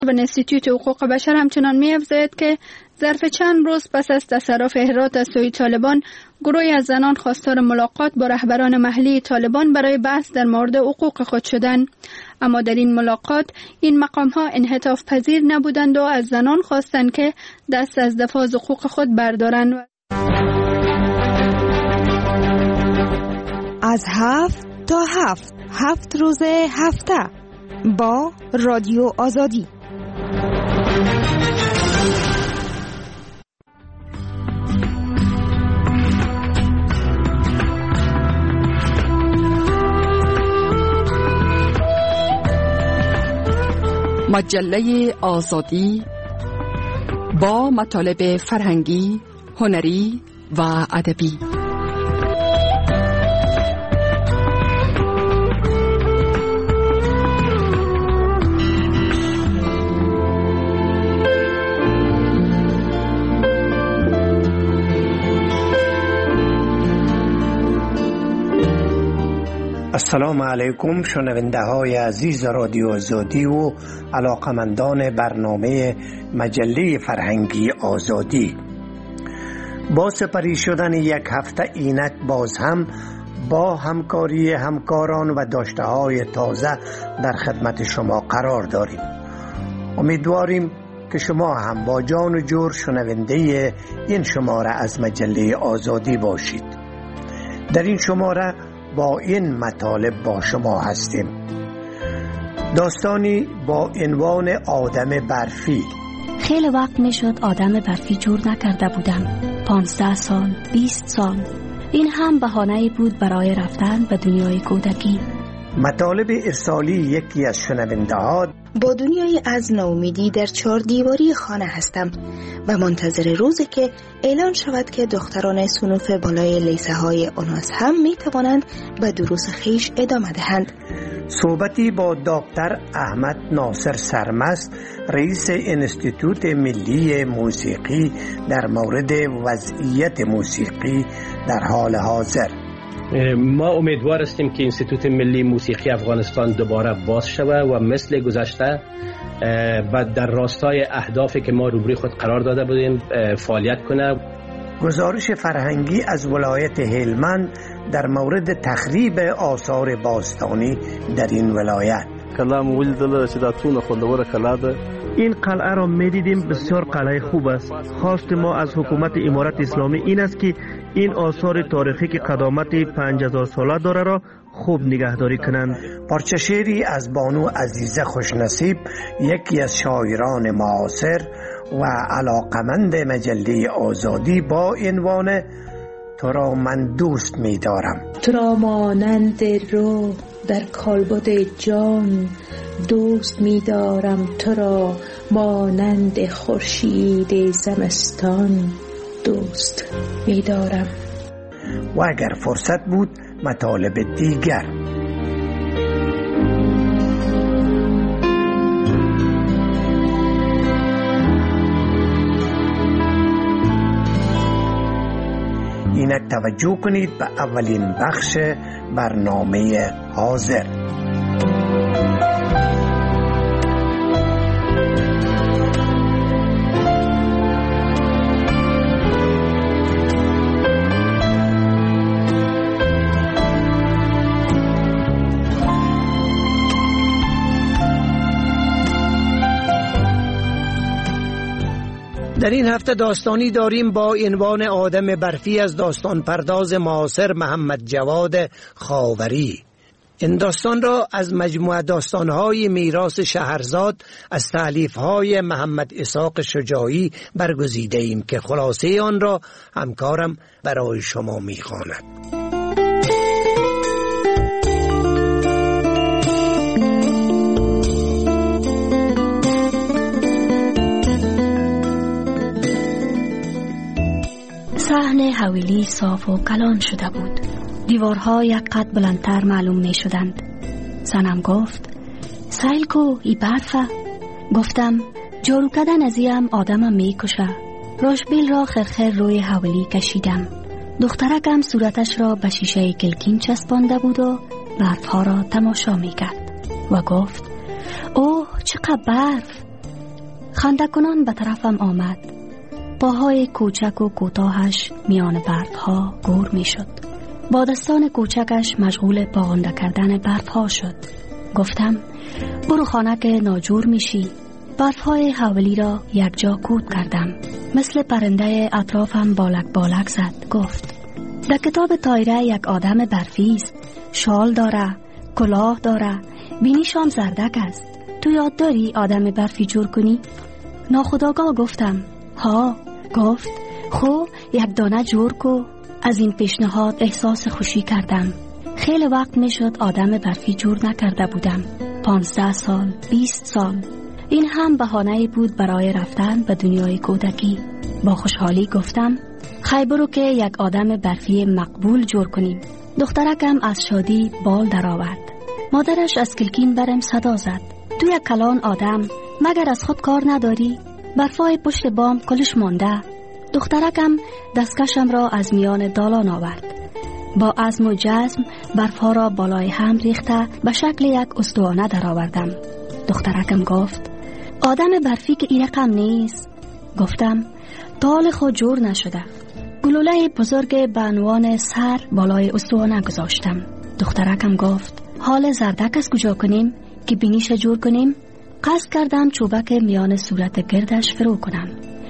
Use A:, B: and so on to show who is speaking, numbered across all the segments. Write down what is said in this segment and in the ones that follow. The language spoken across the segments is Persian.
A: و انستیتوت حقوق بشر همچنان می‌افزاید که ظرف چند روز پس از تصرف هرات از سوی طالبان، گروهی از زنان خواستار ملاقات با رهبران محلی طالبان برای بحث در مورد حقوق خود شدند. اما در این ملاقات این مقام‌ها انعطاف پذیر نبودند و از زنان خواستند که دست از دفاع از حقوق خود بردارند.
B: از 7 تا 7 روز هفته با رادیو آزادی.
C: مجله آزادی با مطالب فرهنگی، هنری و ادبی.
D: السلام علیکم شنونده های عزیز رادیو آزادی و علاقمندان برنامه مجله فرهنگی آزادی. با سپری شدن یک هفته اینک باز هم با همکاری همکاران و داشته های تازه در خدمت شما قرار داریم. امیدواریم که شما هم با جان و جور شنونده این شماره از مجله آزادی باشید. در این شماره با این مطالب با شما هستیم. داستانی با عنوان آدم برفی.
E: خیلی وقت میشد آدم برفی جور نکرده بودم. 15 سال، 20 سال. این هم بهانه‌ای بود برای رفتن به دنیای کودکی.
D: مطالب ارسالی یکی از شنونده ها:
F: با دنیای از ناامیدی در 4 دیواری خانه هستم و منتظر روزی که اعلان شود که دختران صنوف بالای لیسه های آناس هم می توانند به دروس خیش ادامه دهند.
D: صحبتی با دکتر احمد ناصر سرمست، رئیس انستیتوت ملی موسیقی، در مورد وضعیت موسیقی در حال حاضر.
G: ما امیدوار هستیم که انستیتوت ملی موسیقی افغانستان دوباره باز شود و مثل گذشته و در راستای اهدافی که ما روبروی خود قرار داده بودیم فعالیت کنه.
D: گزارش فرهنگی از ولایت هلمند در مورد تخریب آثار باستانی در این ولایت.
H: کلام ولدل چې دا تونه خوندوره کلا ده.
I: این قلعه را می‌دیدیم بسیار قلعه خوب است. خواست ما از حکومت امارت اسلامی این است که این آثار تاریخی که قدامت 5000 ساله داره را خوب نگهداری کنند.
D: پارچه شعری از بانو عزیزه خوشنصیب، یکی از شاعران معاصر و علاقمند مجله آزادی، با عنوان تو را من دوست می دارم.
J: تو را مانند رو در کالبد جان دوست می دارم، تو را مانند خورشید زمستان دوست می دارم.
D: و اگر فرصت بود مطالب دیگر. اینک توجه کنید به اولین بخش برنامه حاضر. در این هفته داستانی داریم با عنوان آدم برفی از داستان پرداز معاصر محمد جواد خاوری. این داستان را از مجموعه داستان‌های میراث شهرزاد از تألیف‌های محمد اسحاق شجاعی برگزیده ایم که خلاصه آن را همکارم برای شما می‌خواند.
E: صحن حویلی صاف و کلان شده بود. دیوارها یک قد بلندتر معلوم می شدند. زنم گفت سیل کو ای برفه. گفتم جارو کردن ازیم آدمم می کشه. راشبیل را خرخر روی حویلی کشیدم. دخترکم صورتش را به شیشه کلکین چسبانده بود و برفها را تماشا می کرد و گفت اوه چقدر برف. خنده‌کنان به طرفم آمد. پاهای کوچک و کوتاهش میان برفها گور می شد. با دستان کوچکش مشغول پاغنده کردن برفها شد. گفتم برو خانه که ناجور میشی. برفهای حولی را یک جا کود کردم. مثل پرنده اطرافم بالک زد. گفت در کتاب تایره یک آدم برفی است. شال داره، کلاه داره، بینیشام زردک است. تو یاد داری آدم برفی جور کنی؟ ناخودآگاه گفتم ها. گفت خو یک دانه جور کو. از این پیشنهاد احساس خوشی کردم. خیلی وقت می شد آدم برفی جور نکرده بودم. 15 سال، 20 سال. این هم بهانه بود برای رفتن به دنیای کودکی. با خوشحالی گفتم خیلی برو که یک آدم برفی مقبول جور کنیم. دخترکم از شادی بال درآورد. مادرش از کلکین برم صدا زد تو یک کلان آدم مگر از خود کار نداری؟ برفای پشت بام کلش مانده. دخترکم دستکشم را از میان دالان آورد. با عزم و جزم برفها را بالای هم ریخته به شکل یک استوانه در آوردم. دخترکم گفت آدم برفی که این رقم نیست. گفتم تال خود جور نشده. گلوله بزرگ به عنوان سر بالای استوانه گذاشتم. دخترکم گفت حال زردک از کجا کنیم که بینیش جور کنیم؟ قصد کردم چوبک میان صورت گردش فرو کنم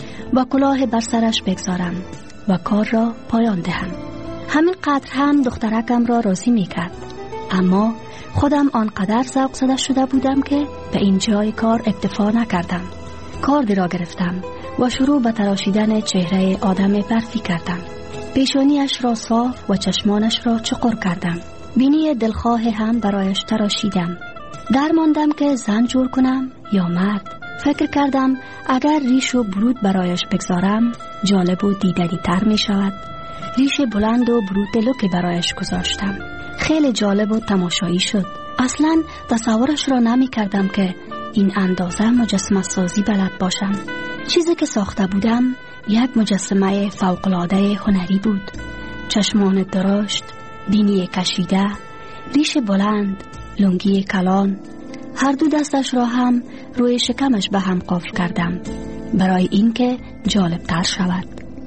E: و کلاه بر سرش بگذارم و کار را پایان دهم. همین قدر هم دخترکم را راضی می کرد. اما خودم آنقدر ذوق زده شده بودم که به این جای کار اکتفا نکردم. کاردی را گرفتم و شروع به تراشیدن چهره آدم برفی کردم. پیشانیش را صاف و چشمانش را چقر کردم. بینی دلخواه هم برایش تراشیدم. درماندم که زن جور کنم یا مرد. فکر کردم اگر ریش و برود برایش بگذارم جالب و دیدنی تر می شود. ریش بلند و برود لوکی برایش گذاشتم. خیلی جالب و تماشایی شد. اصلا تصورش را نمی کردم که این اندازه مجسمه سازی بلد باشم. چیزی که ساخته بودم یک مجسمه فوق‌العاده هنری بود. چشمان درشت، بینی کشیده، ریش بلند، لنگی کلان. هر دو دستش را هم روی شکمش به هم قفل کردم برای اینکه جالب تر شود.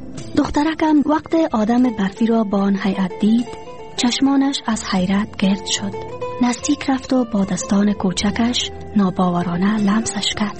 E: دخترکم وقت آدم برفی را با آن هیئت دید چشمانش از حیرت گرد شد. نزدیک رفت و با دستان کوچکش ناباورانه لمسش کرد.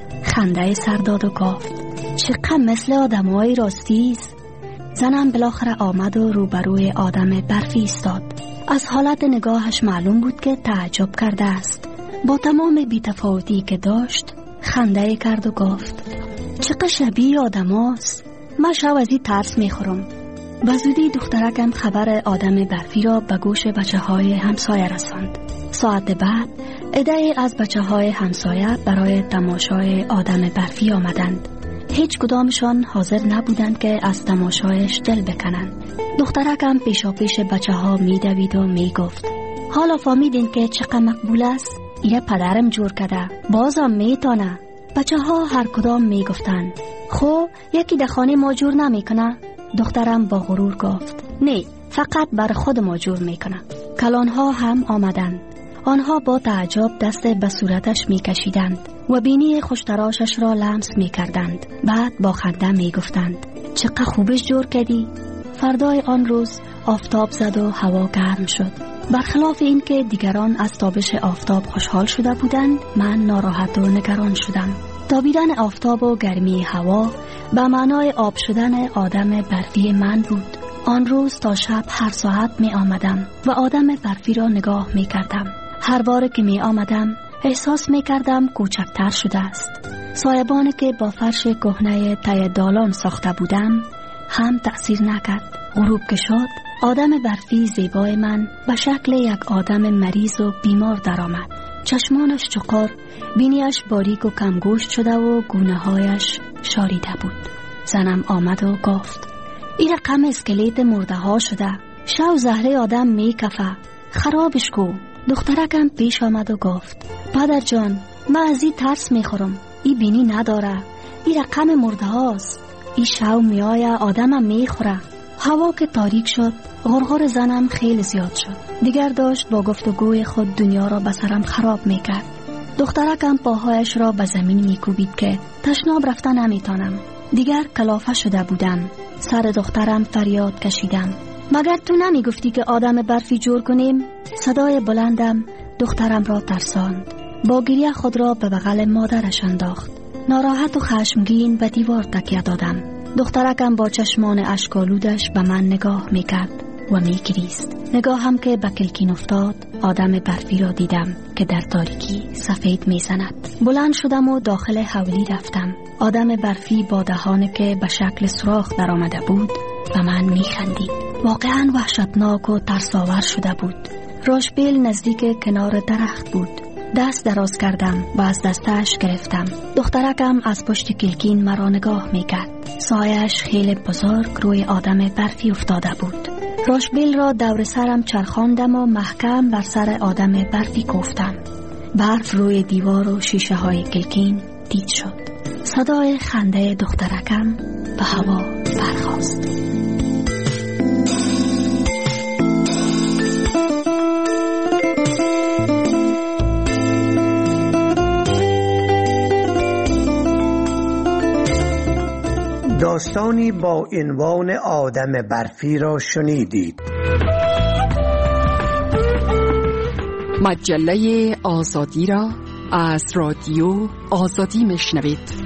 E: خنده سر داد و گفت چقدر مثل آدمای راستیست. زنم بالاخره آمد و روبروی آدم برفی ایستاد. از حالت نگاهش معلوم بود که تعجب کرده است. با تمام بی‌تفاوتی که داشت خنده کرد و گفت چقدر شبیه آدم هاست. من شب از این ترس میخورم. و زودی دخترکم خبر آدم برفی را به گوش بچه های همسایه رساند. ساعت بعد عده‌ای از بچه های همسایه برای تماشای آدم برفی آمدند. هیچ کدامشان حاضر نبودند که از تماشایش دل بکنند. دخترکم پیشا پیش بچه ها می دوید و می گفت حالا فهمیدین که چقدر مقبول است؟ ایره پدرم جور کرده، بازم میتونه. بچه ها هر کدام می گفتند خب یکی در خانه ما جور نمی کنه؟ دخترم با غرور گفت نه، فقط بر خود ما جور می کنه. کلانها هم آمدند. آنها با تعجب دست به صورتش می کشیدند و بینی خوشتراشش را لمس می کردند. بعد با خنده می گفتند چقدر خوبش جور کردی. فردای آن روز آفتاب زد و هوا گرم شد. برخلاف این که دیگران از تابش آفتاب خوشحال شده بودند، من ناراحت و نگران شدم. تابیدن آفتاب و گرمی هوا به معنای آب شدن آدم برفی من بود. آن روز تا شب هر ساعت می آمدم و آدم برفی را نگاه می کردم. هر بار که می آمدم احساس می کردم کوچکتر شده است. سایبانی که با فرش کهنه ته دالان ساخته بودم هم تأثیر نکرد. غروب که شد آدم برفی زیبای من به شکل یک آدم مریض و بیمار درآمد. چشمانش چقر، بینیش باریک و کمگوشت شده و گونه هایش شاریده بود. زنم آمد و گفت این رقم اسکلیت مرده ها شده، شو زهره آدم می کفه، خرابش کو. دخترکم پیش آمد و گفت پدر جان من از این ترس می خورم، این بینی نداره، این رقم مرده هاست، این شو می آیه آدمم می خوره. هوا که تاریک شد غرغر زنم خیلی زیاد شد. دیگر داشت با گفتگوی خود دنیا را به سرم خراب می کرد. دخترکم پاهایش را به زمین میکوبید که تشناب رفتن نمیتانم. دیگر کلافه شده بودم. سر دخترم فریاد کشیدم. مگر تو نمیگفتی که آدم برفی جور کنیم؟ صدای بلندم دخترم را ترساند. با گریه خود را به بغل مادرش انداخت. ناراحت و خشمگین به دیوار تکیه دادم. دخترکم با چشمان اشک‌آلودش به من نگاه میکرد و میگریست. نگاهم که به کلکین افتاد، آدم برفی را دیدم که در تاریکی سفید میزند. بلند شدم و داخل حولی رفتم. آدم برفی با دهانی که به شکل سوراخ در آمده بود به من میخندید. واقعا وحشتناک و ترساور شده بود. راشبیل نزدیک کنار درخت بود. دست دراز کردم و از دستش گرفتم. دخترکم از پشت کلکین مرا نگاه میکرد. سایش خیلی بزرگ روی آدم برفی افتاده بود. راشبیل را دور سرم چرخاندم و محکم بر سر آدم برفی کوفتم. برف روی دیوار و شیشه های کلکین دید شد. صدای خنده دخترکم به هوا برخاست.
D: داستانی با عنوان آدم برفی را شنیدید.
C: مجله آزادی را از رادیو آزادی میشنوید.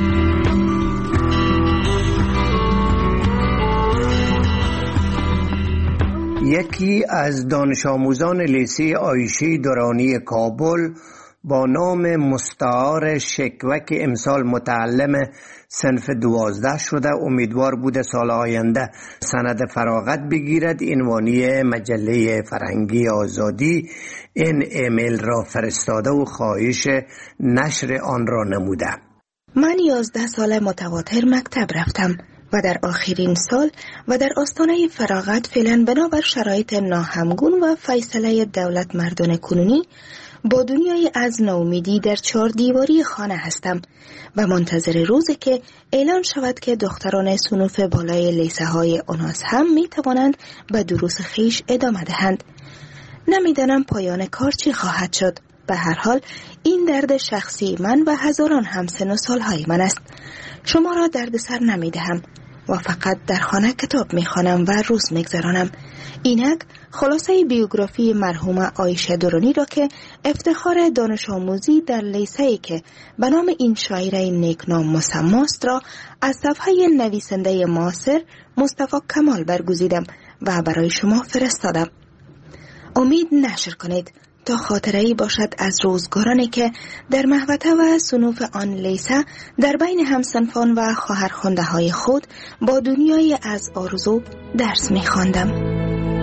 D: یکی از دانش آموزان لیسه عایشه درانی کابل با نام مستعار شکوه که امسال متعلم صنف 12 شده امیدوار بوده سال آینده سند فراغت بگیرد. عنوانی مجله فرهنگی آزادی این ایمیل را فرستاده و خواهش نشر آن را نموده.
F: من 11 سال متواتر مکتب رفتم و در آخرین سال و در آستانه فراغت فعلا بنابر شرایط ناهمگون و فیصله دولت مردان کنونی با دنیای از ناامیدی در 4 دیواری خانه هستم و منتظر روزی که اعلان شود که دختران صنوف بالای لیسه های اوناس هم می توانند به دروس خیش ادامه دهند. نمیدانم پایان کار چی خواهد شد. به هر حال این درد شخصی من و هزاران همسن و سالهای من است. شما را درد سر نمی دهم و فقط در خانه کتاب می خوانم و روز می گذرانم. اینک خلاصه بیوگرافی مرحومه عایشه درانی را که افتخار دانش آموزی در لیسه‌ای که به نام این شاعره نیکنام مسماست را از صفحه نویسنده معاصر مصطفی کمال برگزیدم و برای شما فرستادم. امید نشر کنید تا خاطره‌ای باشد از روزگارانی که در محوطه و صنوف آن لیسه در بین همسنفان و خواهرخوانده های خود با دنیای از آرزو درس می‌خواندم.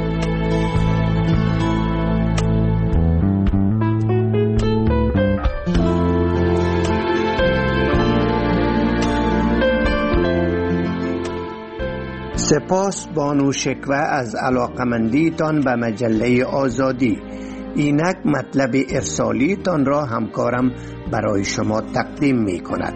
D: سپاس بانو شکوه از علاقمندیتان به مجله آزادی. اینک مطلب ارسالیتان را همکارم برای شما تقدیم می کند.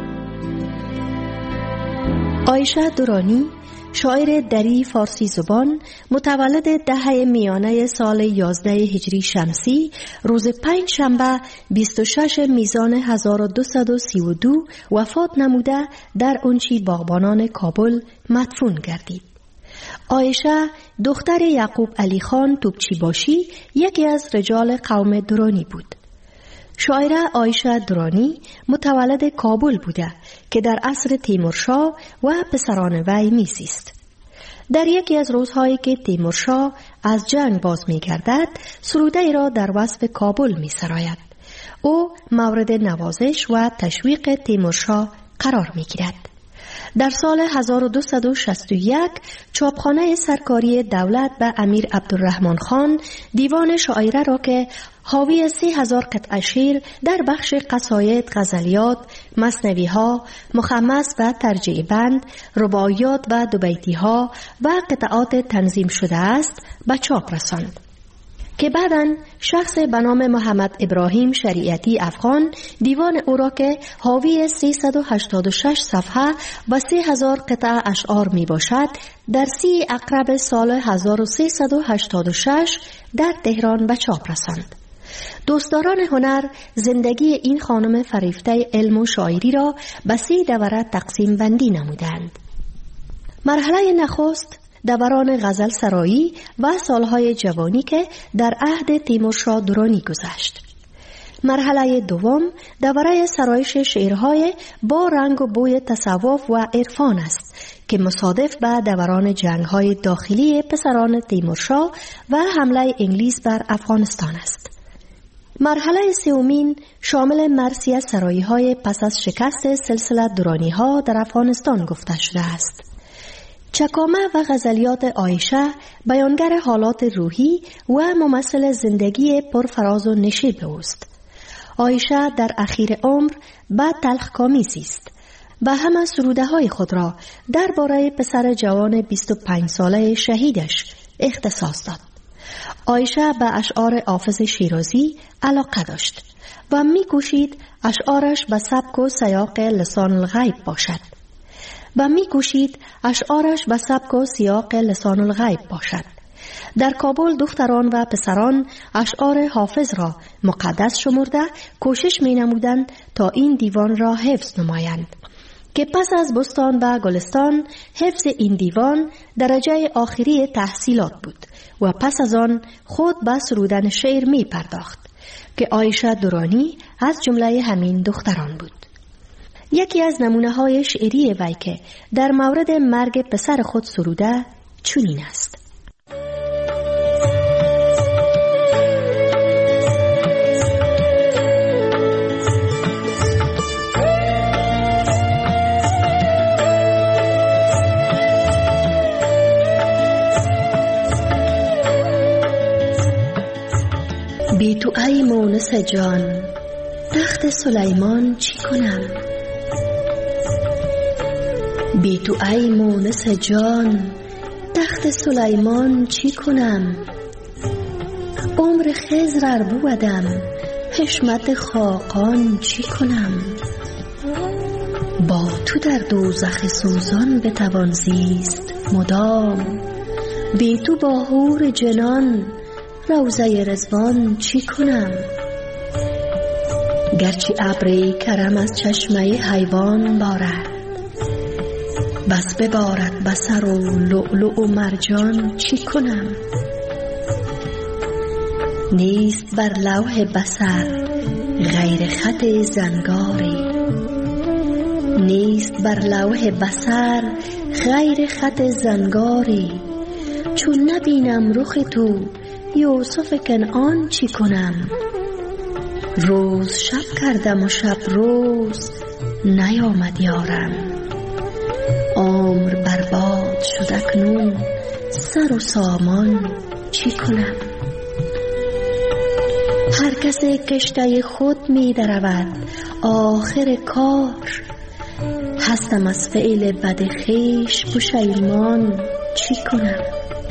K: عایشه درانی، شاعر دری فارسی زبان، متولد دهه میانه سال 11 هجری شمسی، روز 5 شنبه 26 میزان 1232 وفات نموده در اونچی باغبانان کابل مدفون گردید. عایشه دختر یعقوب علی خان توپچی باشی یکی از رجال قوم درانی بود. شاعره عایشه درانی متولد کابل بوده که در عصر تیمورشاه و پسران وی میزیست. در یکی از روزهایی که تیمورشاه از جنگ باز میگردد سروده ای را در وصف کابل میسراید. او مورد نوازش و تشویق تیمورشاه قرار میگیرد. در سال 1261 چاپخانه سرکاری دولت به امیر عبدالرحمن خان دیوان شاعره را که حاوی 30,000 قطعه شعر در بخش قصاید، غزلیات، مثنوی‌ها، مخمس و ترجیع بند، رباعیات و دوبیتی‌ها و قطعات تنظیم شده است به چاپ رساند که بعداً شخص به نام محمد ابراهیم شریعتی افغان دیوان او را که حاوی 386 صفحه و 30,000 قطعه اشعار می باشد در 30 اقرب سال 1386 در تهران به چاپ رساند. دوستداران هنر زندگی این خانم فریفته علم و شاعری را به 3 دوره تقسیم بندی نمودند. مرحله نخست دوران غزل سرایی و سالهای جوانی که در عهد تیمورشاه درانی گذشت. مرحله دوم دوره سرایش شعرهای با رنگ و بوی تصوف و عرفان است که مصادف به دوران جنگ‌های داخلی پسران تیمورشاه و حمله انگلیس بر افغانستان است. مرحله سومین شامل مرثیه سرایی‌های پس از شکست سلسله درانی‌ها در افغانستان گفته شده است. چکامه و غزلیات عایشه بیانگر حالات روحی و ممثل زندگی پرفراز و نشیب اوست. عایشه در اخیر عمر به تلخکامیزی است و همه سروده های خود را درباره پسر جوان 25 ساله شهیدش اختصاص داد. عایشه به اشعار حافظ شیرازی علاقه داشت و می کوشید اشعارش به سبک و سیاق لسان الغیب باشد. در کابل دختران و پسران اشعار حافظ را مقدس شمرده کوشش می نمودند تا این دیوان را حفظ نمایند که پس از بستان و گلستان حفظ این دیوان درجه آخری تحصیلات بود و پس از آن خود به سرودن شعر می پرداخت که عایشه درانی از جمله همین دختران بود. یکی از نمونه های شعری وی که در مورد مرگ پسر خود سروده چنین است: بی تو ای مونس جان تخت سلیمان چی کنم؟ بی تو ای مونس جان تخت سلیمان چی کنم؟ عمر خضر ار بودم حشمت خاقان چی کنم؟ با تو در دوزخ سوزان بتوان زیست مدام، بی تو با حور جنان روضه رضوان چی کنم؟ گرچه ابری کرم از چشمه حیوان بارد، بس ببارد بصر و لؤلؤ و مرجان چی کنم؟ نیست بر لوح بصر غیر خط زنگاری، نیست بر لوح بصر غیر خط زنگاری. چون نبینم رخ تو یوسف کنعان چی کنم؟ روز شب کردم و شب روز نیامد یارم، عمر برباد شد اکنون سر و سامان چی کنم؟ هر کس کشته خود می درود آخر کار، هستم از فعل بد خویش پشیمان چی کنم؟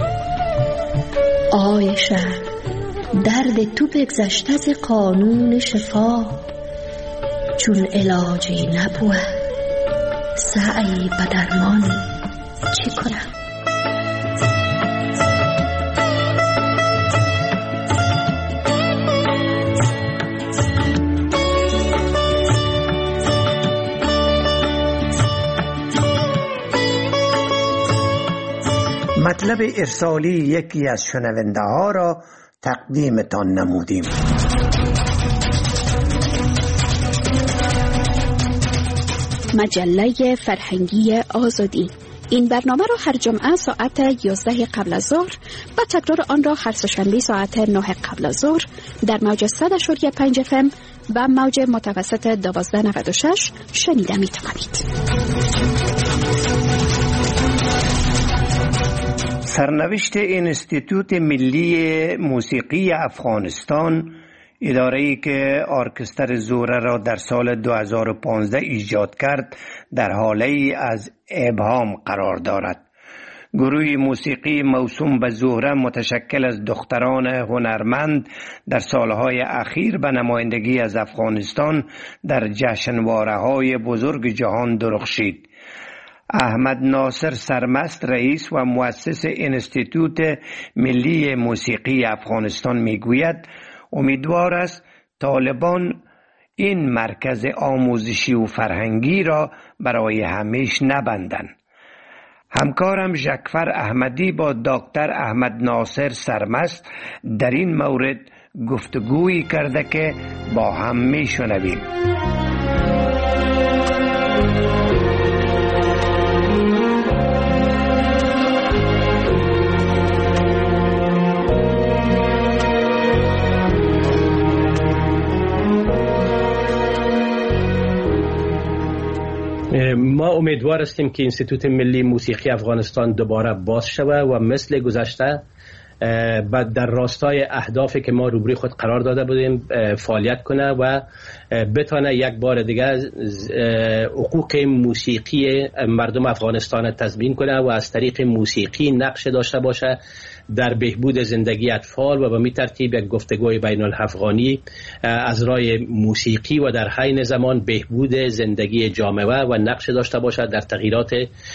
K: عایشه درد تو بگذشت از قانون شفا، چون علاجی نبود سعی به درمان چی کنم؟
D: مطلب ارسالی یکی از شنونده ها را تقدیمتان نمودیم.
A: مجله فرهنگی آزادی. این برنامه را هر جمعه ساعت 11 قبل از ظهر و تکرار آن را هر سه‌شنبه ساعت 9 قبل از ظهر در موج 100.5 FM و موج متوسط 1296 شنیده می توانید.
D: سرنوشت انستیتوت ملی موسیقی افغانستان، اداره‌ای که ارکستر زهره را در سال 2015 ایجاد کرد، در حالی از ابهام قرار دارد. گروه موسیقی موسوم به زهره متشکل از دختران هنرمند در سالهای اخیر به نمایندگی از افغانستان در جشنواره‌های بزرگ جهان درخشید. احمد ناصر سرمست، رئیس و مؤسس انستیتوت ملی موسیقی افغانستان، میگوید امیدوار است طالبان این مرکز آموزشی و فرهنگی را برای همیشه نبندند. همکارم ژکفر احمدی با دکتر احمد ناصر سرمست در این مورد گفتگویی کرده که با هم میشنویم.
G: ما امیدوار هستیم که انستیتوت ملی موسیقی افغانستان دوباره باز شود و مثل گذشته در راستای اهدافی که ما روبروی خود قرار داده بودیم فعالیت کنه و بتانه یک بار دیگه حقوق موسیقی مردم افغانستان تضمین کنه و از طریق موسیقی نقش داشته باشه در بهبود زندگی اطفال و به می ترتیب یک گفتگوی بین الافغانی از راه موسیقی و در حین زمان بهبود زندگی جامعه و نقش داشته باشه در تغییرات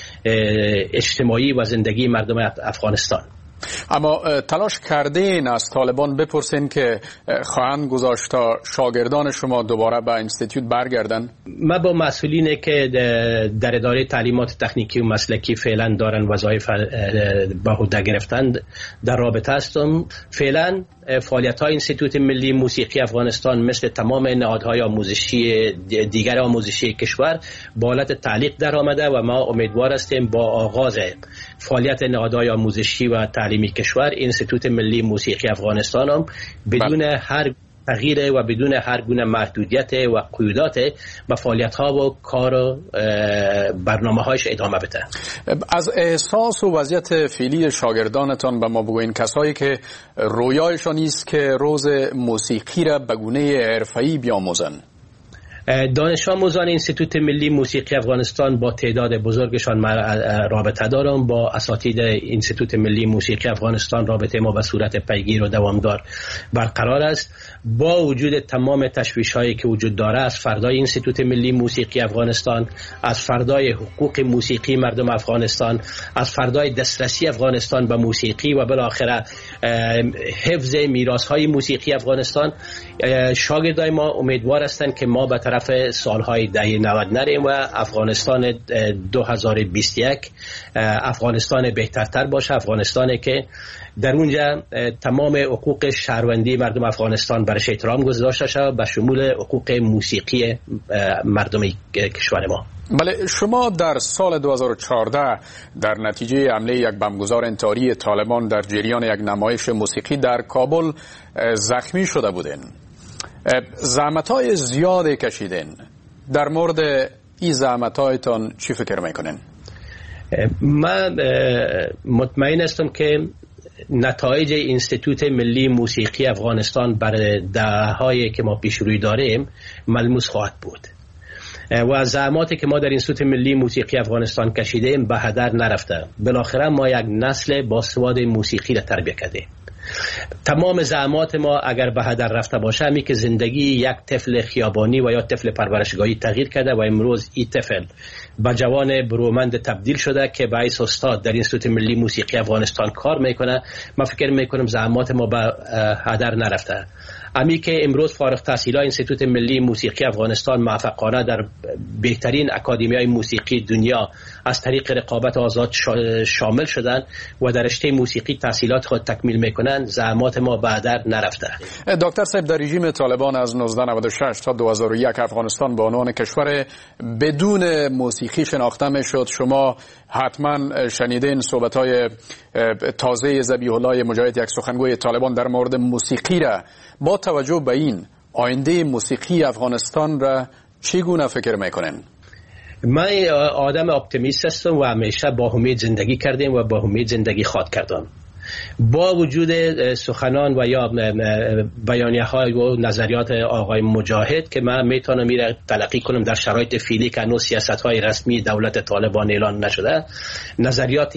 G: اجتماعی و زندگی مردم افغانستان.
L: اما تلاش کردین از طالبان بپرسین که خواهند گذاشت تا شاگردان شما دوباره به انستیتوت برگردن؟
G: ما با مسئولینی که در اداره تعلیمات تکنیکی و مسلکی فعلا دارن وظایف به عهده گرفتند در رابطه هستم. فعلا فعالیت‌های انستیتوت ملی موسیقی افغانستان مثل تمام نهادهای آموزشی دیگر آموزشی کشور به حالت تعلیق در آمده و ما امیدوار هستیم با آغاز فعالیت نهادهای آموزشی و تعلیمی کشور انستیتوت ملی موسیقی افغانستان هم بدون هر تغییر و بدون هر گونه محدودیت و قیودات به فعالیت‌ها و کار و برنامه‌هایش ادامه بده.
L: از احساس و وضعیت فعلی شاگردانتان به ما بگوین، کسایی که رویایشان است که روز موسیقی را به گونه حرفه‌ای بیاموزن.
G: دانش آموزان انستیتوت ملی موسیقی افغانستان با تعداد بزرگشان رابطه دارم. با اساتید انستیتوت ملی موسیقی افغانستان رابطه ما به صورت پیگیر و دوامدار برقرار است. با وجود تمام تشویش‌هایی که وجود داره، از فردای انستیتوت ملی موسیقی افغانستان، از فردای حقوق موسیقی مردم افغانستان، از فردای دسترسی افغانستان به موسیقی و بالاخره حفظ میراث‌های موسیقی افغانستان، شاگردای ما امیدوار هستند که ما به طرف سالهای دهه 90 نریم و افغانستان 2021 افغانستان بهترتر باشه، افغانستانی که در اونجا تمام حقوق شهروندی مردم افغانستان برش احترام گذاشته شود به شمول حقوق موسیقی مردم کشور ما.
L: بله، شما در سال 2014 در نتیجه حمله یک بمبگذار انتحاری طالبان در جریان یک نمایش موسیقی در کابل زخمی شده بودین. زحمت‌های زیادی کشیدین. در مورد این زحمت‌هایتان چی فکر میکنین؟
G: من مطمئن هستم که نتایج انستیتوت ملی موسیقی افغانستان برای دهه‌هایی که ما پیش روی داریم ملموس خواهد بود و زحماتی که ما در انستیتوت ملی موسیقی افغانستان کشیدیم به هدر نرفته. بالاخره ما یک نسل باسواد موسیقی را تربیت کردیم. تمام زحمات ما اگر به هدر رفته باشه، همی که زندگی یک طفل خیابانی و یا طفل پرورشگاهی تغییر کرده و امروز این طفل به جوان برومند تبدیل شده که باعث استاد در انستیتوت ملی موسیقی افغانستان کار میکنه. من فکر میکنم زحمات ما به هدر نرفته. امی که امروز فارغ التحصیلان انستیتوت ملی موسیقی افغانستان موفقانه در بهترین اکادمیای موسیقی دنیا از طریق رقابت آزاد شامل شدن و در رشته موسیقی تحصیلات خود تکمیل میکنن، زحمات ما به هدر نرفته.
L: دکتر صاحب، در رژیم طالبان از 1996 تا 2001 افغانستان به عنوان کشور بدون موسیقی شناخته میشد. شما حتما شنیدین صحبت‌های تازه ذبیح الله مجاهد، یک سخنگوی طالبان، در مورد موسیقی را. با توجه به این، آینده موسیقی افغانستان را چگونه فکر میکنین؟
G: من آدم اپتیمیست هستم و همیشه با امید زندگی کردیم و با امید زندگی خواهد کردم. با وجود سخنان و یا بیانیه های و نظریات آقای مجاهد که من میتونم میره تلقی کنم در شرایط فعلی که هنوز سیاست های رسمی دولت طالبان اعلان نشده، نظریات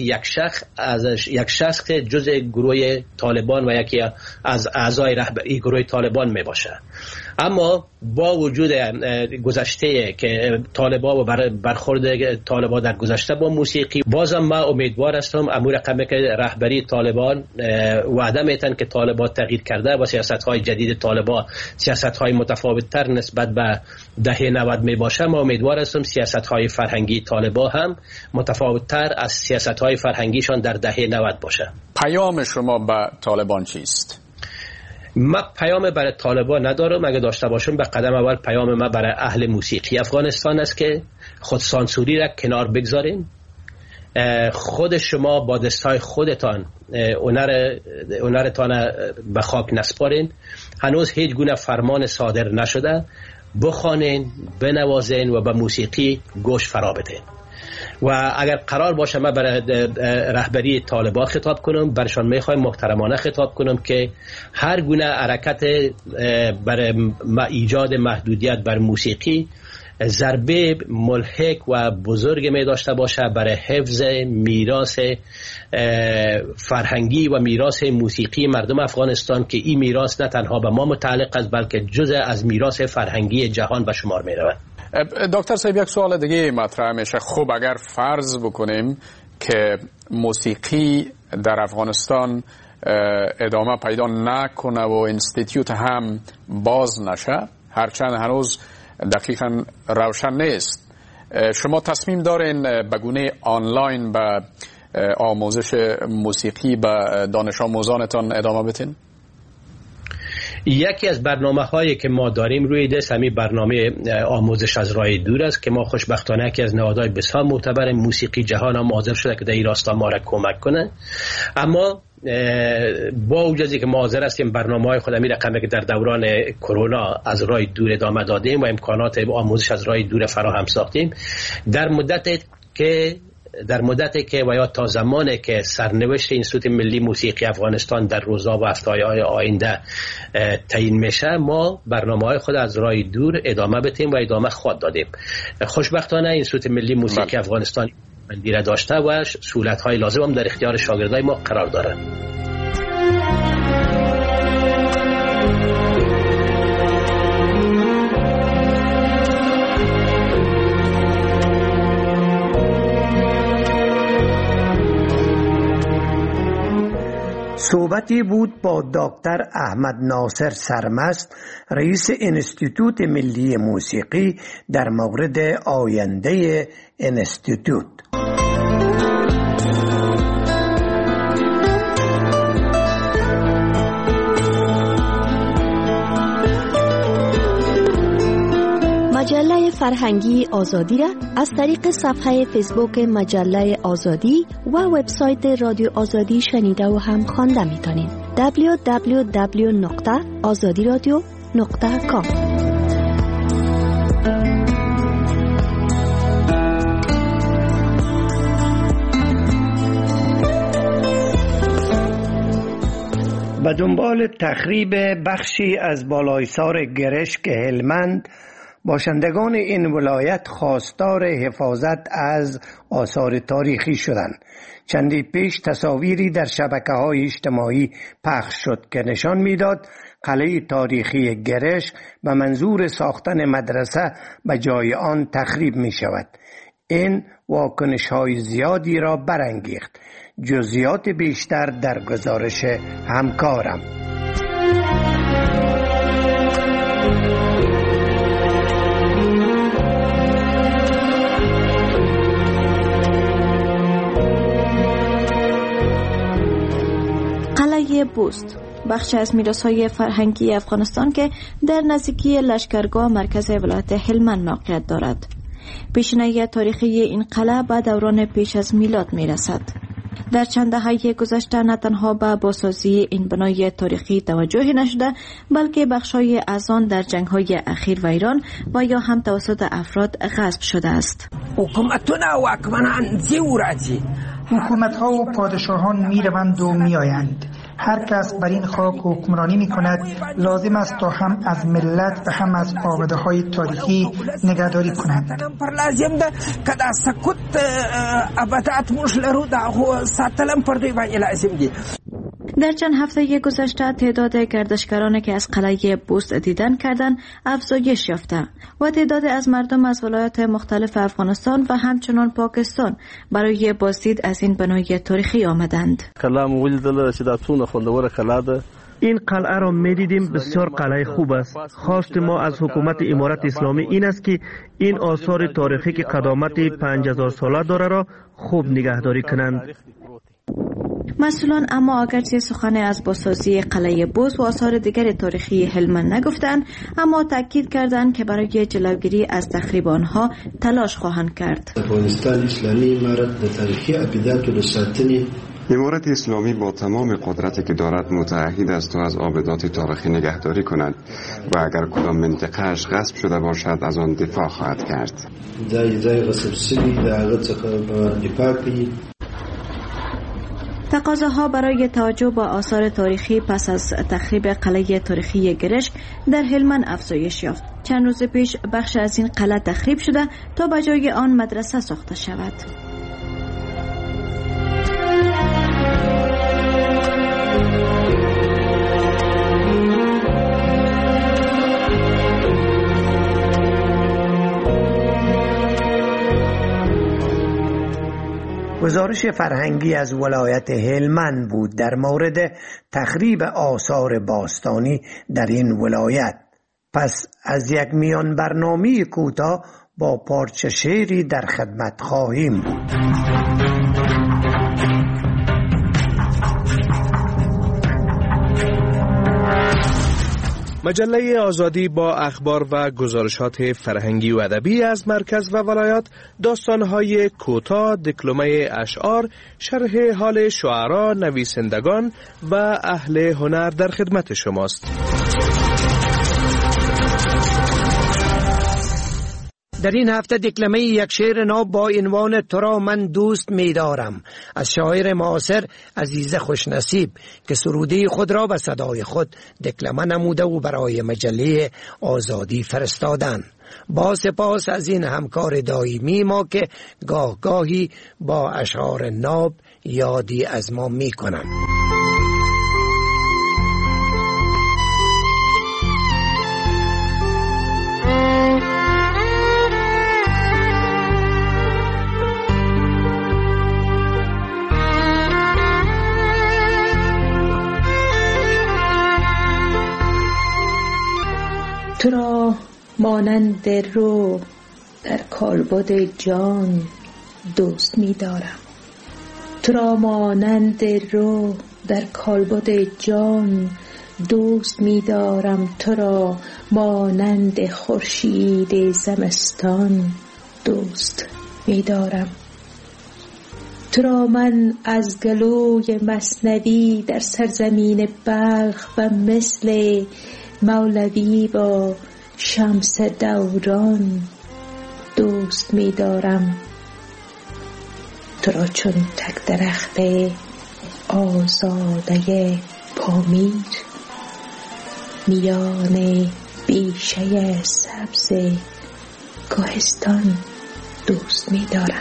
G: یک شخص که جزء گروه طالبان و یکی از اعضای رهبری گروه طالبان می باشه. اما با وجود گذشته که طالبا و برخورد طالبا در گذشته با موسیقی، بازم ما امیدوار هستم امور رقمی که رهبری طالبان وعده میتن که طالبا تغییر کرده و سیاست‌های جدید طالبا سیاست‌های متفاوت‌تر نسبت به دهه 90 می باشه. ما امیدوار هستم سیاست‌های فرهنگی طالبا هم متفاوت‌تر از سیاست‌های فرهنگیشان در دهه 90 باشه.
L: پیام شما به طالبان چیست؟
G: ما پیام برای طالبان ندارم. اگه داشته باشم به قدم اول پیام ما برای اهل موسیقی افغانستان است که خود سانسوری را کنار بگذارین. خود شما با دستای خودتان هنرتان به خاک نسپارین. هنوز هیچ گونه فرمان صادر نشده. بخوانین، بنوازین و به موسیقی گوش فرا بدین. و اگر قرار باشه من برای رهبری طالبان خطاب کنم، برشان میخوایم محترمانه خطاب کنم که هر گونه حرکت برای ایجاد محدودیت بر موسیقی ضربه ملحق و بزرگ می داشته باشه برای حفظ میراث فرهنگی و میراث موسیقی مردم افغانستان که این میراث نه تنها به ما متعلق است بلکه جزء از میراث فرهنگی جهان به شمار می رود.
L: دکتر صاحب یک سوال دیگه مطرح میشه. خب اگر فرض بکنیم که موسیقی در افغانستان ادامه پیدا نکنه و اینستیتیوت هم باز نشه، هرچند هنوز دقیقا روشن نیست، شما تصمیم دارین به گونه آنلاین به آموزش موسیقی به دانش آموزانتان ادامه بدین؟
G: یکی از برنامه‌هایی که ما داریم روی دست همین برنامه آموزش از راه دور است که ما خوشبختانه یکی از نهادهای بسیار معتبر موسیقی جهان هم حاضر شده که در این راستا ما را کمک کنه. اما با وجودی که ما حاضر هستیم برنامه‌های خود همین رقمی که در دوران کرونا از راه دور ادامه دادیم و امکانات آموزش از راه دور فراهم ساختیم، در مدتی که و یا تا زمانی که سرنوشت اینستیتوت ملی موسیقی افغانستان در روزها و هفته‌های آینده تعیین میشه، ما برنامه‌های خود از راه دور ادامه بدیم و ادامه خواهد دادیم. خوشبختانه اینستیتوت ملی موسیقی افغانستان مندیره داشته و سهولت‌های لازم هم در اختیار شاگردای ما قرار داره.
D: صحبتی بود با دکتر احمد ناصر سرمست، رئیس انستیتوت ملی موسیقی، در مورد آینده انستیتوت.
K: مجله فرهنگی آزادی را از طریق صفحه فیسبوک مجله آزادی و وبسایت رادیو آزادی شنیده و هم خوانده می‌تونید. www.azadiradio.com.
D: به دنبال تخریب بخشی از بالایسار گرشک هلمند، باشندگان این ولایت خواستار حفاظت از آثار تاریخی شدند. چندی پیش تصاویری در شبکه‌های اجتماعی پخش شد که نشان می‌داد قلعه تاریخی گرشک به منظور ساختن مدرسه به جای آن تخریب می‌شود. این واکنش‌های زیادی را برانگیخت. جزئیات بیشتر در گزارش همکارم.
M: قلعه بوست بخش از میراث‌های فرهنگی افغانستان که در نزدیکی لشکرگاه مرکز ولایت هلمند موقعیت دارد. پیشینه تاریخی این قلعه به دوران پیش از میلاد میرسد. در چند دهه گذشته نه تنها به بازسازی این بنای تاریخی توجهی نشده، بلکه بخش‌های از آن در جنگ‌های اخیر ویران و یا هم توسط افراد غصب شده است.
N: حکومت‌ها و پادشاهان می‌روند و می‌آیند. هر کس بر این خاک حکمرانی می‌کند. لازم است تا هم از ملت و هم از آباده‌های تاریخی نگهداری کنند.
M: در چند هفته گذشته تعداد گردشگرانی که از قلعه بست دیدن کردند افزایش یافته و تعداد از مردم از ولایات مختلف افغانستان و همچنان پاکستان برای بازدید از این بنای تاریخی آمدند.
I: این قلعه را می‌دیدیم بسیار قلعه خوب است. خواست ما از حکومت امارت اسلامی این است که این آثار تاریخی که قدامت 5000 ساله داره را خوب نگهداری کنند.
M: مسئولان اما اگرچه سخن از بازسازی قلعه بست و آثار دیگر تاریخی هلمند نگفتند، اما تاکید کردند که برای جلوگیری از تخریب آنها تلاش خواهند کرد.
O: افغانستان اسلامی امارت د تاریخي ابداتو د ساتنې
P: امارت اسلامی با تمام قدرتی که دارد متعهد است تا از آبدات تاریخی نگهداری کند و اگر کدام منطقه‌اش غصب شده باشد از آن دفاع خواهد کرد.
O: ځای غصب شوی د هغه څخه دفاع کوي.
M: تقاضاها برای توجه به آثار تاریخی پس از تخریب قلعه تاریخی گرشک در هلمند افزایش یافت. چند روز پیش بخش از این قلعه تخریب شده تا به جای آن مدرسه ساخته شود.
D: گزارش فرهنگی از ولایت هلمند بود در مورد تخریب آثار باستانی در این ولایت. پس از یک میان برنامه کوتاه با پارچه شعری در خدمت خواهیم بود.
Q: مجله آزادی با اخبار و گزارشات فرهنگی و ادبی از مرکز و ولایات، داستان‌های کوتاه، دکلمه اشعار، شرح حال شعرا، نویسندگان و اهل هنر در خدمت شماست.
D: در این هفته دکلمه یک شعر نو با عنوان تو را من دوست می‌دارم از شاعر معاصر عزیزه خوشنصیب که سروده خود را به صدای خود دکلمه نموده و برای مجله آزادی فرستادند. با سپاس از این همکار دائمی ما که گاه گاهی با اشعار ناب یادی از ما می‌کنند.
J: تو را مانند رو در کالبد جان دوست می دارم. تو را مانند رو در کالبد جان دوست می دارم. تو را مانند خورشید زمستان دوست می دارم. تو را من از گلوی مثنوی در سرزمین بلخ و مثل مولوی با شمس دوران دوست می دارم. تو را چون تک درخت آزاده پامیر میان بیشه سبز کوهستان دوست می دارم.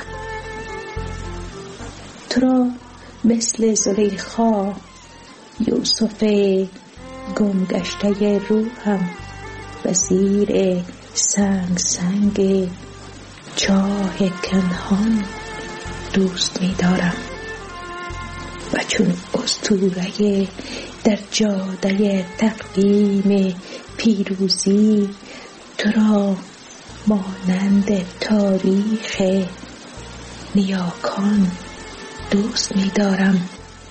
J: تو را مثل زلیخا یوسف گم گشته روحم به زیر سنگ چاه کنهان دوست می دارم. و چون اسطوره در جاده تقویم پیروزی تو را مانند تاریخ نیاکان دوست می دارم.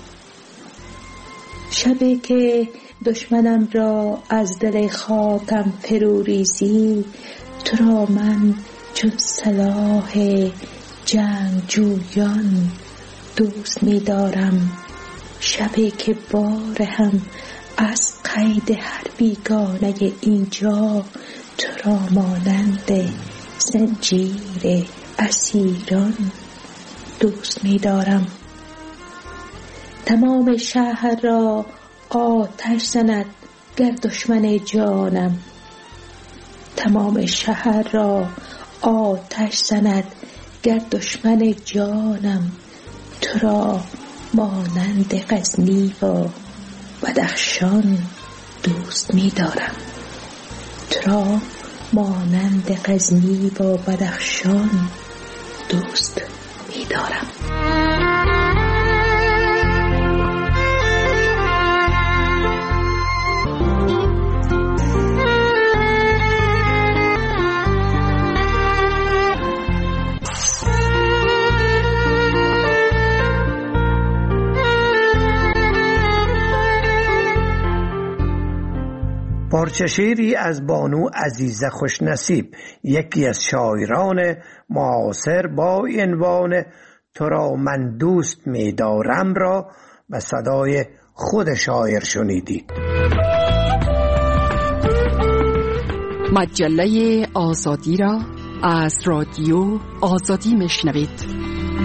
J: شبی که دشمنم را از دل خاکم فرو ریزی تو را من چون سلاح جنگجویان دوست می دارم. شبی که بار هم از قید هر بیگانه اینجا تو را مانند زنجیر اسیران دوست می دارم. تمام شهر را آتش زند گر دشمن جانم. تمام شهر را آتش زند گر دشمن جانم. تو را مانند غزنی و بدخشان دوست می دارم. تو را مانند غزنی و بدخشان دوست می دارم.
D: پارچه شعری از بانو عزیزه خوشنصیب، یکی از شاعران معاصر با عنوان تو را من دوست می دارم را به صدای خود شاعر شنیدید.
C: مجله آزادی را از رادیو آزادی میشنوید.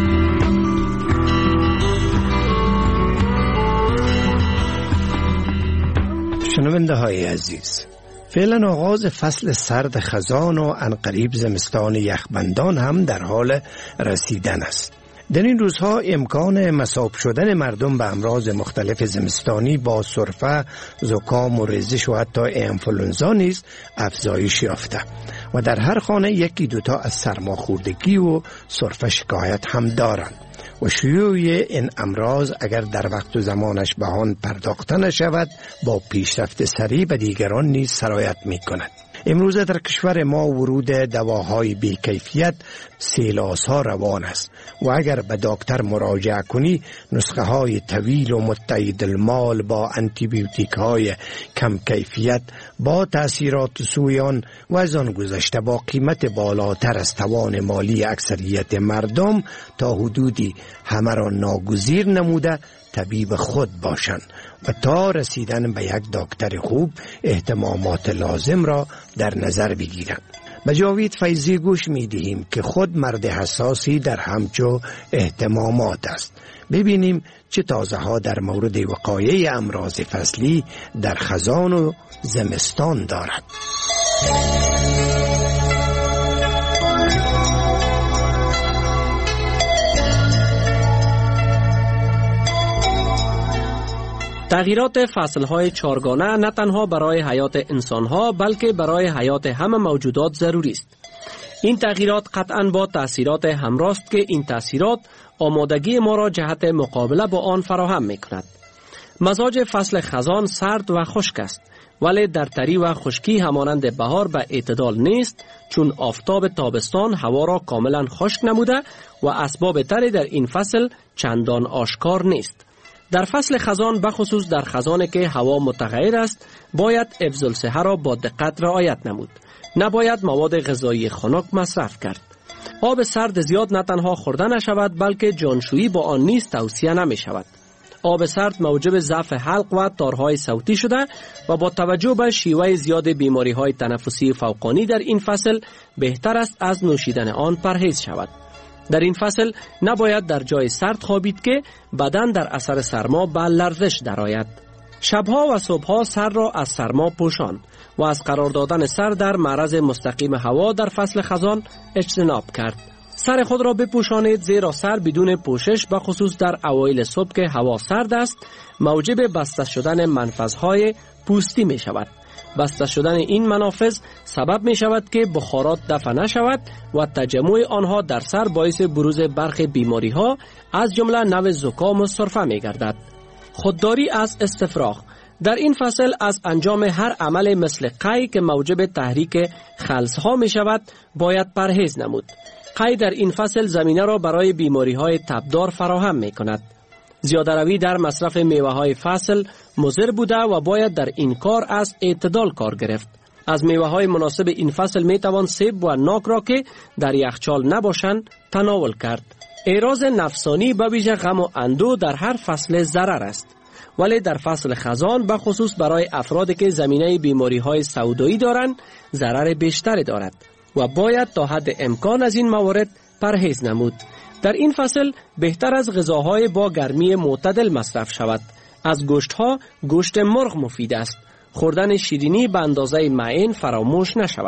D: شنونده های عزیز، فعلا آغاز فصل سرد خزان و عنقریب زمستان یخبندان هم در حال رسیدن است. در این روزها امکان مصاب شدن مردم به امراض مختلف زمستانی با سرفه، زکام و ریزش و حتی انفلونزا نیز افزایش یافته و در هر خانه یکی دوتا از سرماخوردگی و سرفه شکایت هم دارند و شیوع این امراض اگر در وقت و زمانش به آن پرداخته نشود با پیشرفت سریع به دیگران نیز سرایت می کند. امروز در کشور ما ورود دواهای بی‌کیفیت سیلاس‌ها روان است و اگر به دکتر مراجعه کنی نسخه های طویل و متعدد المال با آنتیبیوتیک های کم کیفیت با تأثیرات سویان و از آن گذشته با قیمت بالاتر از توان مالی اکثریت مردم تا حدودی همه را ناگزیر نموده طبیب خود باشند و تا رسیدن به یک دکتر خوب اهتمامات لازم را در نظر بگیرند. به جاوید فیضی گوش می دهیم که خود مرد حساسی در همچو اهتمامات است. ببینیم چه تازه ها در مورد وقایع امراض فصلی در خزان و زمستان دارد.
R: تغییرات فصلهای چارگانه نه تنها برای حیات انسانها بلکه برای حیات همه موجودات ضروری است. این تغییرات قطعاً با تأثیرات همراه است که این تأثیرات آمادگی ما را جهت مقابله با آن فراهم می کند. مزاج فصل خزان سرد و خشک است، ولی در تری و خشکی همانند بهار به اعتدال نیست، چون آفتاب تابستان هوا را کاملا خشک نموده و اسباب تری در این فصل چندان آشکار نیست. در فصل خزان بخصوص در خزانی که هوا متغیر است باید حفظ الصحه را با دقت رعایت نمود. نباید مواد غذایی خنک مصرف کرد. آب سرد زیاد نه تنها خورده نشود بلکه جانشویی با آن نیز توصیه نمی شود. آب سرد موجب ضعف حلق و تارهای صوتی شده و با توجه به شیوه زیاد بیماری‌های تنفسی فوقانی در این فصل بهتر است از نوشیدن آن پرهیز شود. در این فصل نباید در جای سرد خوابید که بدن در اثر سرما به لرزش درآید. شبها و صبحها سر را از سرما پوشاند و از قرار دادن سر در معرض مستقیم هوا در فصل خزان اجتناب کرد. سر خود را بپوشانید زیرا سر بدون پوشش به خصوص در اوایل صبح که هوا سرد است موجب بسته شدن منفذهای پوستی می شود. بسته شدن این منافذ سبب می شود که بخارات دفع نشود و تجمع آنها در سر باعث بروز برخی بیماری ها از جمله نوع زکام و سرفه می گردد. خودداری از استفراغ در این فصل از انجام هر عمل مثل قی که موجب تحریک خلس ها می شود باید پرهیز نمود. قی در این فصل زمینه را برای بیماری های تبدار فراهم می کند. زیاده روی در مصرف میوه های فصل مضر بوده و باید در این کار از اعتدال کار گرفت. از میوه های مناسب این فصل می توان سیب و ناک را که در یخچال نباشند تناول کرد. اعراض نفسانی به ویژه غم و اندوه در هر فصل ضرر است، ولی در فصل خزان به خصوص برای افرادی که زمینه بیماری های سودایی دارند ضرر بیشتری دارد و باید تا حد امکان از این موارد پرهیز نمود. در این فصل بهتر از غذاهای با گرمی معتدل مصرف شود. از گوشتها گوشت مرغ مفید است. خوردن شیرینی به اندازه معین فراموش نشود.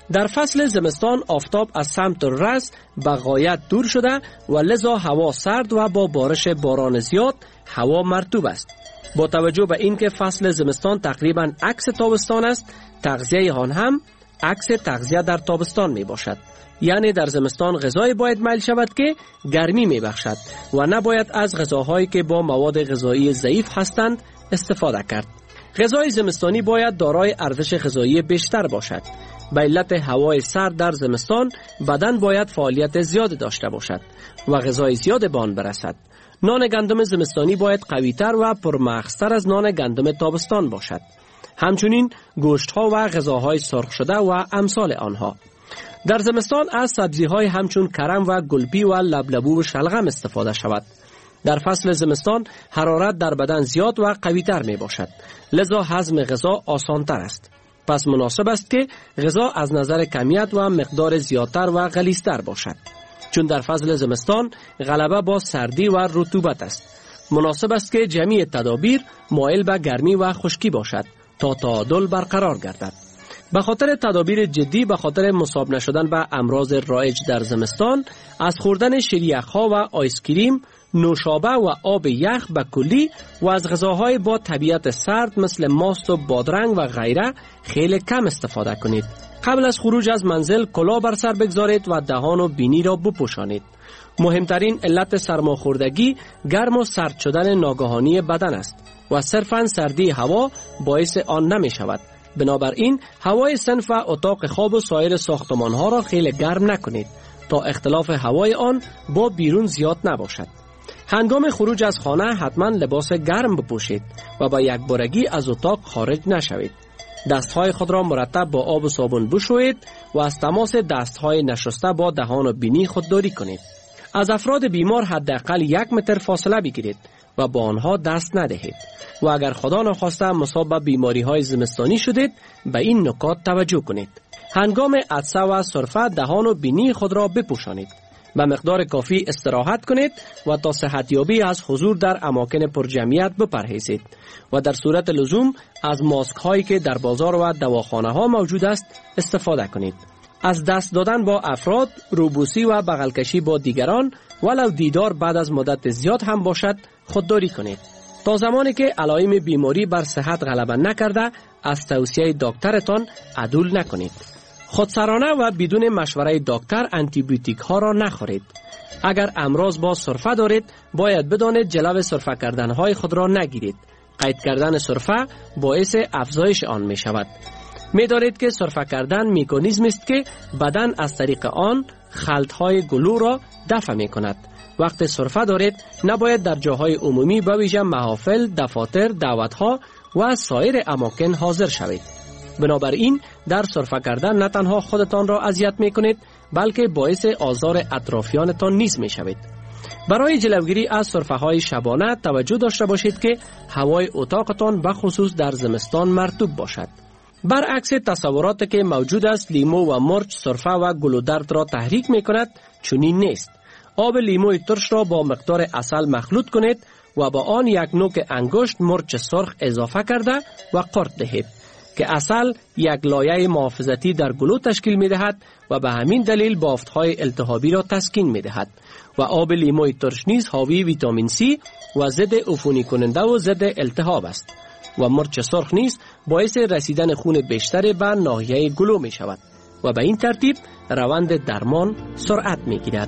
R: در فصل زمستان آفتاب از سمت رأس به غایت دور شده و لذا هوا سرد و با بارش باران زیاد هوا مرطوب است. با توجه به اینکه فصل زمستان تقریبا عکس تابستان است، تغذیه آن هم عکس تغذیه در تابستان می باشد. یعنی در زمستان غذای باید میل شود که گرمی می بخشد و نباید از غذاهایی که با مواد غذایی ضعیف هستند استفاده کرد. غذای زمستانی باید دارای ارزش غذایی بیشتر باشد. به علت هوای سرد در زمستان بدن باید فعالیت زیاد داشته باشد و غذای زیاد به آن برسد. نان گندم زمستانی باید قوی‌تر و پرمغزتر از نان گندم تابستان باشد. همچنین گوشت‌ها و غذاهای سرخ شده و امثال آنها. در زمستان از سبزی‌های همچون کرم و گلپی و لبلبو و شلغم استفاده شود. در فصل زمستان حرارت در بدن زیاد و قوی‌تر می باشد، لذا هضم غذا آسان‌تر است. پس مناسب است که غذا از نظر کمیت و مقدار زیادتر و غلیظتر باشد. چون در فصل زمستان غلبه با سردی و رطوبت است، مناسب است که جمعی تدابیر مایل به گرمی و خشکی باشد تا تعادل برقرار گردد. به خاطر تدابیر جدی به خاطر مصاب نشدن به امراض رایج در زمستان، از خوردن شیریخ‌ها و آیسکریم، نوشابه و آب یخ به کلی و از غذاهای با طبیعت سرد مثل ماست و بادرنگ و غیره خیلی کم استفاده کنید. قبل از خروج از منزل کلاه بر سر بگذارید و دهان و بینی را بپوشانید. مهمترین علت سرماخوردگی گرم و سرد شدن ناگهانی بدن است و صرفاً سردی هوا باعث آن نمی شود. بنابراین هوای صنف اتاق خواب و سایر ساختمان‌ها را خیلی گرم نکنید تا اختلاف هوای آن با بیرون زیاد نباشد. هنگام خروج از خانه حتما لباس گرم بپوشید و با یک بارگی از اتاق خارج نشوید. دستهای خود را مرتب با آب و صابون بشویید و از تماس دستهای نشسته با دهان و بینی خودداری کنید. از افراد بیمار حداقل 1 متر فاصله بگیرید و با آنها دست ندهید و اگر خدا نخواسته مصاب به بیماری‌های زمستانی شدید به این نکات توجه کنید. هنگام عطسه و سرفه دهان و بینی خود را بپوشانید. به مقدار کافی استراحت کنید و تا صحتیابی از حضور در اماکن پرجمعیت بپرهیزید و در صورت لزوم از ماسک هایی که در بازار و دواخانه ها موجود است استفاده کنید. از دست دادن با افراد، روبوسی و بغلکشی با دیگران ولو دیدار بعد از مدت زیاد هم باشد خودداری کنید. تا زمانی که علائم بیماری بر صحت غلبه نکرده از توصیه دکترتان عدول نکنید. خودسرانه و بدون مشوره دکتر آنتی بیوتیک ها را نخورید. اگر امراض با سرفه دارید باید بدانید جلو سرفه کردن های خود را نگیرید. قید کردن سرفه باعث افزایش آن می شود. می دارید که سرفه کردن مکانیزمی است که بدن از طریق آن خلط های گلو را دفع می کند. وقتی سرفه دارید نباید در جاهای عمومی به ویژه محافل، دفاتر، دعوت‌ها و سایر اماکن حاضر شوید. بنابراین در سرفه کردن نه تنها خودتان را اذیت می کنید بلکه باعث آزار اطرافیانتان نیز می شوید. برای جلوگیری از سرفه های شبانه توجه داشته باشید که هوای اتاقتان به خصوص در زمستان مرطوب باشد. برعکس تصوراتی که موجود است لیمو و مرچ سرفه و گلودرد را تحریک می کند چنین نیست. آب لیموی ترش را با مقدار عسل مخلوط کنید و با آن 1 نوک انگشت مرچ سرخ اضافه کرده و قرط دهید که عسل یک لایه محافظتی در گلو تشکیل می دهد و به همین دلیل بافت‌های التهابی را تسکین می دهد و آب لیموی ترش نیز حاوی ویتامین C و ضد عفونی کننده و ضد التهاب است و مرچ سرخ نیز باعث رسیدن خون بیشتر به ناحیه گلو می شود و به این ترتیب روند درمان سرعت می گیرد.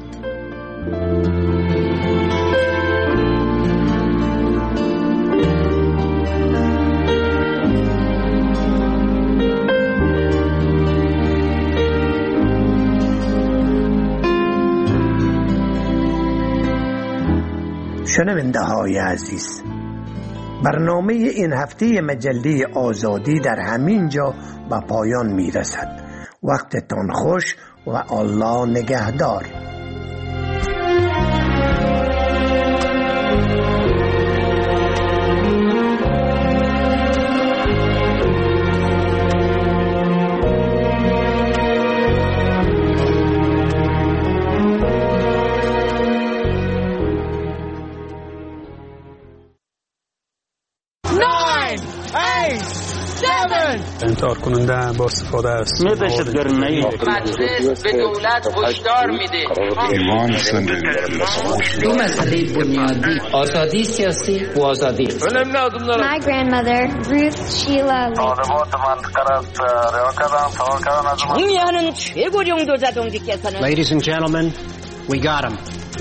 D: شنونده های عزیز، برنامه این هفته مجله آزادی در همین جا به پایان می رسد. وقتتان خوش و الله نگهدار.
S: کار کننده با استفاده است.
T: مجلس به دولت هشدار میده
U: دو مسئله بنیادی آزادی سیاسی و آزادی.
V: My grandmother Ruth Sheila
U: Ladies and gentlemen, we got him.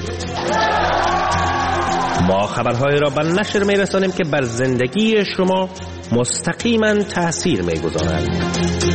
Q: ما خبرهای را به نشر می‌رسانیم که بر زندگی شما مستقیما تأثیر می‌گذارند.